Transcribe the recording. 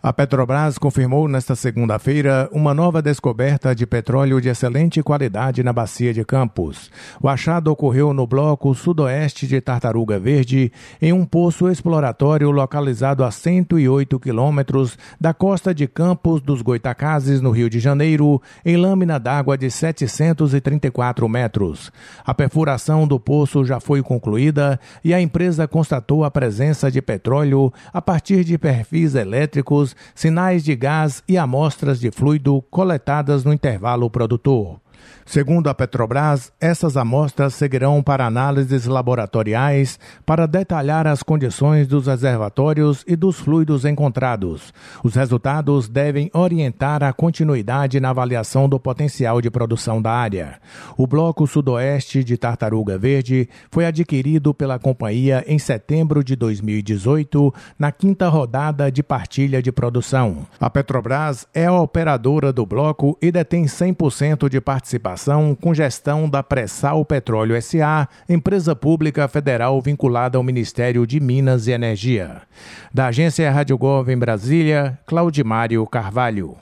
A Petrobras confirmou nesta segunda-feira uma nova descoberta de petróleo de excelente qualidade na Bacia de Campos. O achado ocorreu no bloco sudoeste de Tartaruga Verde, em um poço exploratório localizado a 108 quilômetros da costa de Campos dos Goitacazes, no Rio de Janeiro, em lâmina d'água de 734 metros. A perfuração do poço já foi concluída e a empresa constatou a presença de petróleo a partir de perfis elétricos, sinais de gás e amostras de fluido coletadas no intervalo produtor. Segundo a Petrobras, essas amostras seguirão para análises laboratoriais para detalhar as condições dos reservatórios e dos fluidos encontrados. Os resultados devem orientar a continuidade na avaliação do potencial de produção da área. O bloco sudoeste de Tartaruga Verde foi adquirido pela companhia em setembro de 2018, na quinta rodada de partilha de produção. A Petrobras é a operadora do bloco e detém 100% de participação com gestão da Pré-Sal Petróleo S.A., empresa pública federal vinculada ao Ministério de Minas e Energia. Da agência Rádio Gov em Brasília, Claudimário Carvalho.